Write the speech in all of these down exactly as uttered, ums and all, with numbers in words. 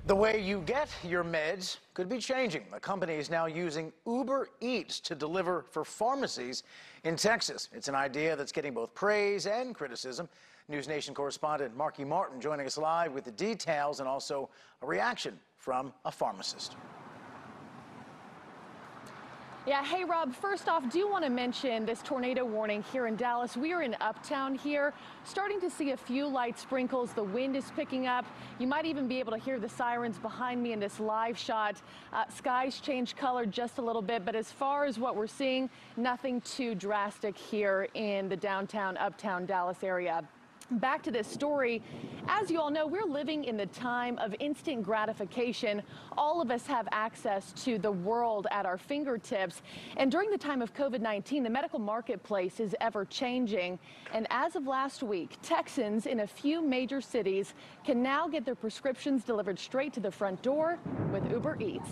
The way you get your meds could be changing. A company is now using Uber Eats to deliver for pharmacies in Texas. It's an idea that's getting both praise and criticism. News Nation correspondent Marky Martin joining us live with the details and also a reaction from a pharmacist. Yeah, hey Rob, first off, do want to mention this tornado warning here in Dallas. We are in Uptown here, starting to see a few light sprinkles. The wind is picking up. You might even be able to hear the sirens behind me in this live shot. Uh, skies change color just a little bit, but as far as what we're seeing, nothing too drastic here in the downtown, Uptown Dallas area. Back to this story. As you all know, we're living in the time of instant gratification. All of us have access to the world at our fingertips. And during the time of COVID nineteen, the medical marketplace is ever changing. And as of last week, Texans in a few major cities can now get their prescriptions delivered straight to the front door with Uber Eats.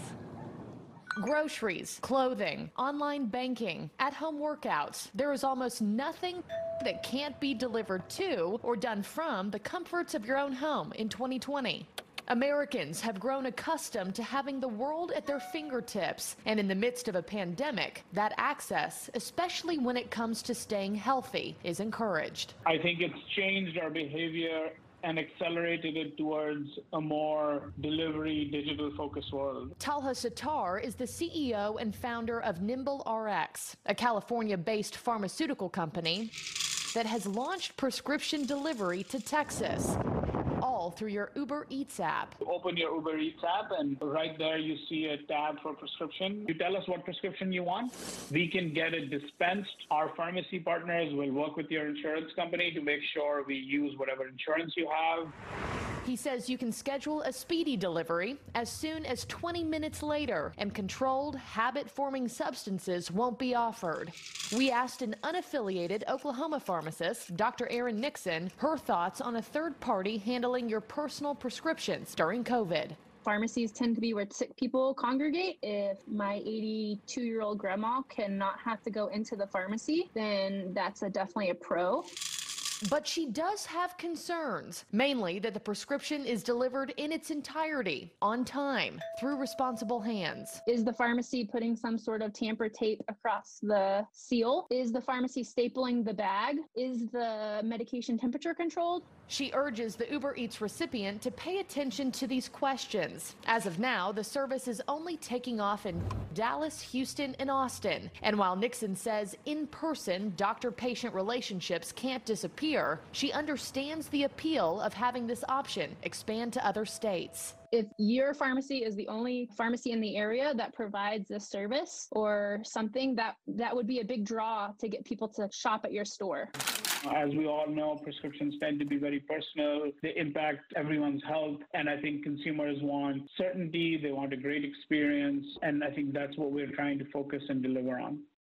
Groceries, clothing, online banking, at-home workouts. There is almost nothing that can't be delivered to or done from the comforts of your own home in twenty twenty. Americans have grown accustomed to having the world at their fingertips, and in the midst of a pandemic, that access, especially when it comes to staying healthy, is encouraged. I think it's changed our behavior and accelerated it towards a more delivery, digital-focused world. Talha Sattar is the C E O and founder of Nimble R X, a California-based pharmaceutical company that has launched prescription delivery to Texas, all through your Uber Eats app. You open your Uber Eats app, and right there you see a tab for prescription. You tell us what prescription you want. We can get it dispensed. Our pharmacy partners will work with your insurance company to make sure we use whatever insurance you have. He says you can schedule a speedy delivery as soon as twenty minutes later, and controlled habit-forming substances won't be offered. We asked an unaffiliated Oklahoma pharmacist, Doctor Erin Nixon, her thoughts on a third party handling your personal prescriptions during COVID. Pharmacies tend to be where sick people congregate. If my eighty-two-year-old grandma cannot have to go into the pharmacy, then that's a, definitely a pro. But she does have concerns, mainly that the prescription is delivered in its entirety, on time, through responsible hands. Is the pharmacy putting some sort of tamper tape across the seal? Is the pharmacy stapling the bag? Is the medication temperature controlled? She urges the Uber Eats recipient to pay attention to these questions. As of now, the service is only taking off in Dallas, Houston, and Austin. And while Nixon says in-person doctor-patient relationships can't disappear, she understands the appeal of having this option expand to other states. If your pharmacy is the only pharmacy in the area that provides this service or something, that, that would be a big draw to get people to shop at your store. As we all know, prescriptions tend to be very personal. They impact everyone's health. And I think consumers want certainty. They want a great experience. And I think that's what we're trying to focus and deliver on.